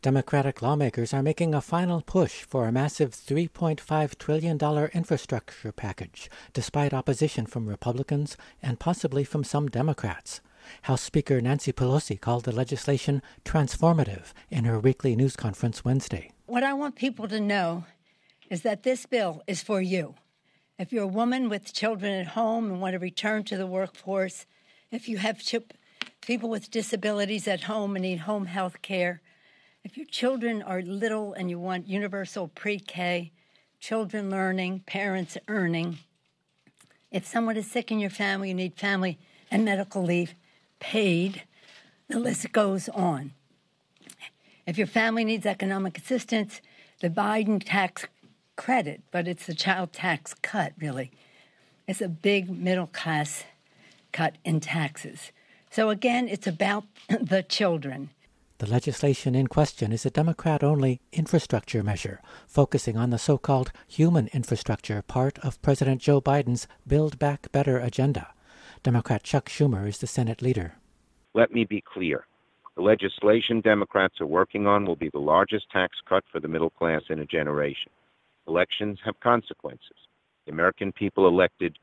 Democratic lawmakers are making a final push for a massive $3.5 trillion infrastructure package, despite opposition from Republicans and possibly from some Democrats. House Speaker Nancy Pelosi called the legislation transformative in her weekly news conference Wednesday. What I want people to know is that this bill is for you. If you're a woman with children at home and want to return to the workforce, if you have people with disabilities at home and need home health care, if your children are little and you want universal pre-K, children learning, parents earning, if someone is sick in your family, you need family and medical leave paid, the list goes on. If your family needs economic assistance, the Biden tax credit, but it's the child tax cut, really. It's a big middle-class cut in taxes. So again, it's about the children. The legislation in question is a Democrat-only infrastructure measure, focusing on the so-called human infrastructure part of President Joe Biden's Build Back Better agenda. Democrat Chuck Schumer is the Senate leader. Let me be clear. The legislation Democrats are working on will be the largest tax cut for the middle class in a generation. Elections have consequences. The American people elected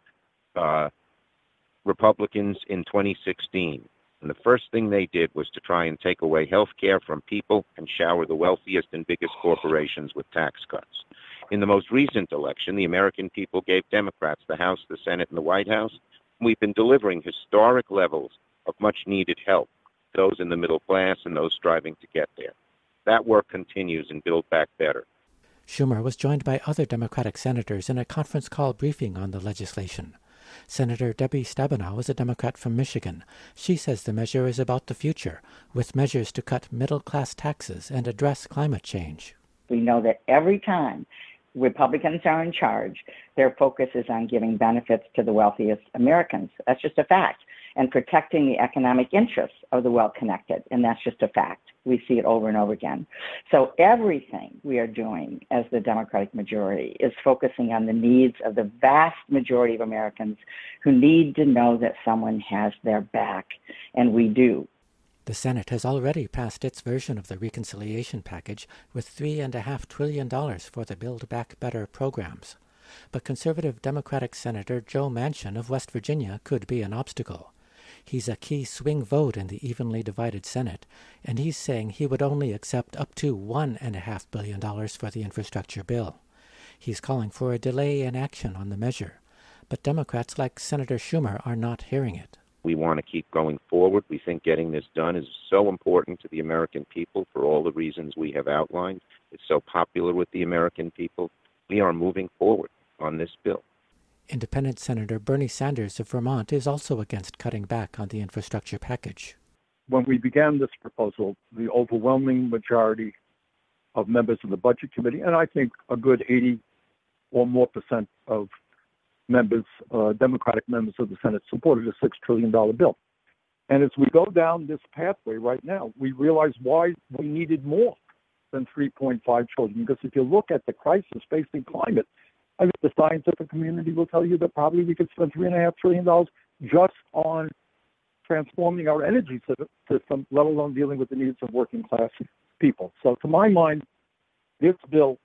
Republicans in 2016. And the first thing they did was to try and take away health care from people and shower the wealthiest and biggest corporations with tax cuts. In the most recent election, the American people gave Democrats the House, the Senate, and the White House. We've been delivering historic levels of much-needed help, those in the middle class and those striving to get there. That work continues in Build Back Better. Schumer was joined by other Democratic senators in a conference call briefing on the legislation. Senator Debbie Stabenow is a Democrat from Michigan. She says the measure is about the future, with measures to cut middle-class taxes and address climate change. We know that every time Republicans are in charge, their focus is on giving benefits to the wealthiest Americans. That's just a fact. And protecting the economic interests of the well-connected. And that's just a fact. We see it over and over again. So everything we are doing as the Democratic majority is focusing on the needs of the vast majority of Americans who need to know that someone has their back. And we do. The Senate has already passed its version of the reconciliation package with $3.5 trillion for the Build Back Better programs. But conservative Democratic Senator Joe Manchin of West Virginia could be an obstacle. He's a key swing vote in the evenly divided Senate, and he's saying he would only accept up to $1.5 billion for the infrastructure bill. He's calling for a delay in action on the measure, but Democrats like Senator Schumer are not hearing it. We want to keep going forward. We think getting this done is so important to the American people for all the reasons we have outlined. It's so popular with the American people. We are moving forward on this bill. Independent Senator Bernie Sanders of Vermont is also against cutting back on the infrastructure package. When we began this proposal, the overwhelming majority of members of the Budget Committee, and I think a good 80 or more % of members, Democratic members of the Senate, supported a $6 trillion bill. And as we go down this pathway right now, we realize why we needed more than $3.5 trillion. Because if you look at the crisis facing climate, I think the scientific community will tell you that probably we could spend $3.5 trillion just on transforming our energy system, let alone dealing with the needs of working class people. So to my mind, this bill,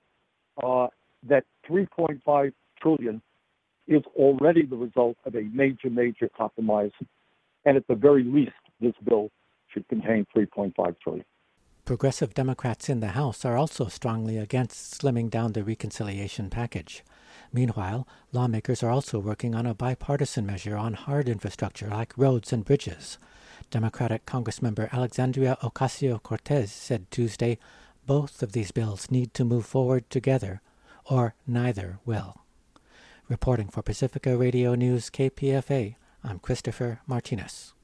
that $3.5 trillion is already the result of a major, major compromise. And at the very least, this bill should contain $3.5 trillion. Progressive Democrats in the House are also strongly against slimming down the reconciliation package. Meanwhile, lawmakers are also working on a bipartisan measure on hard infrastructure like roads and bridges. Democratic Congressmember Alexandria Ocasio-Cortez said Tuesday both of these bills need to move forward together, or neither will. Reporting for Pacifica Radio News KPFA, I'm Christopher Martinez.